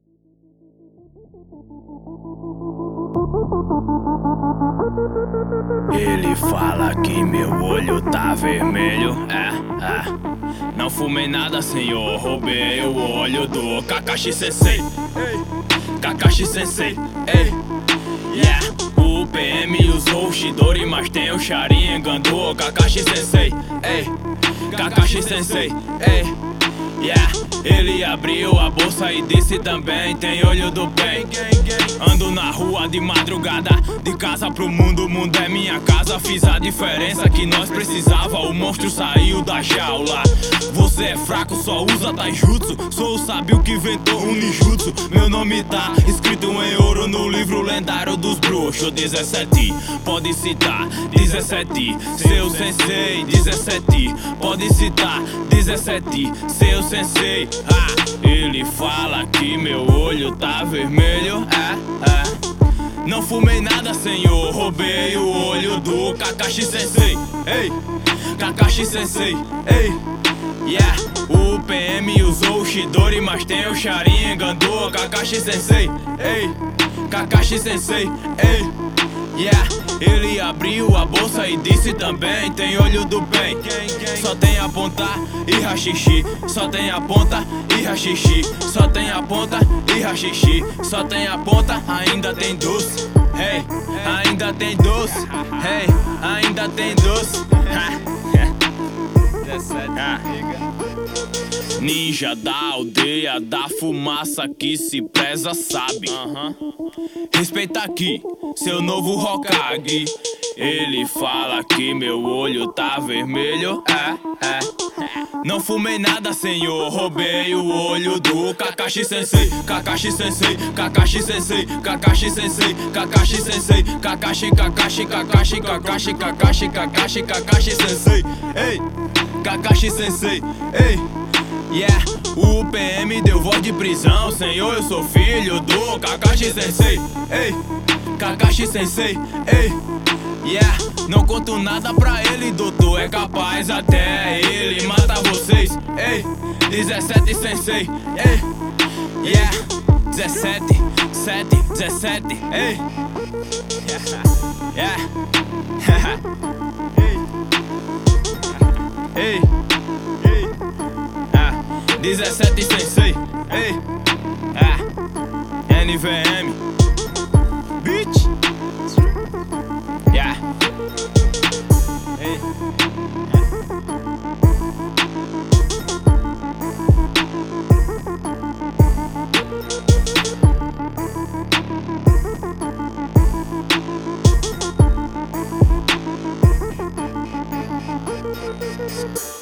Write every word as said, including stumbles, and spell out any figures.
Ele fala que meu olho tá vermelho, é, é. Não fumei nada, senhor, roubei o olho do Kakashi Sensei. Ei, Kakashi Sensei, ei, yeah. O P M usou o Chidori, mas tem o Sharingan do Kakashi Sensei. Ei, Kakashi Sensei, ei, yeah. Ele abriu a bolsa e disse também: tem olho do bem. Ando na rua de madrugada, de casa pro mundo, o mundo é minha casa. Fiz a diferença que nós precisava, o monstro saiu da jaula. Você é fraco, só usa taijutsu. Sou o sábio que inventou o ninjutsu. Meu nome tá escrito em ouro no livro lendário dos bruxos. Dezessete, pode citar, dezessete. Seu sensei, dezessete, pode citar, dezessete. Seu sensei, ah, ele fala que meu olho tá vermelho, é, é. Não fumei nada, senhor, roubei o olho do Kakashi Sensei. Ei, Kakashi Sensei, ei, yeah. O P M usou o Chidori, mas tem o Sharingan do Kakashi Sensei. Ei, Kakashi Sensei, ei, yeah. Ele abriu a bolsa e disse também: tem olho do bem. Só tem a ponta e rachixe. Só tem a ponta e rachixe. Só tem a ponta e rachixe. Só tem a ponta, ainda tem doce. Hey, ainda tem doce. Hey, ainda tem doce. Ninja da aldeia, da fumaça que se preza, sabe? Uhum. Respeita aqui, seu novo Hokage. Ele fala que meu olho tá vermelho, é, é. Não fumei nada, senhor, roubei o olho do Kakashi Sensei. Kakashi Sensei, Kakashi Sensei, Kakashi Sensei, Kakashi Sensei, Kakashi, Kakashi, Kakashi, Kakashi, Kakashi, Kakashi, Kakashi Sensei. Ei, Kakashi Sensei, ei, yeah. O P M deu voz de prisão, senhor, eu sou filho do Kakashi Sensei. Ei, Kakashi Sensei, ei, yeah. Não conto nada pra ele, doutor, é capaz até ele matar vocês. Ei, dezessete Sensei, ei, yeah. dezessete, sete, dezessete, ei, yeah, yeah. Ei, ei, ah, dezessete Sensei, ei, ah, N V M, bitch, yeah, ei, yeah.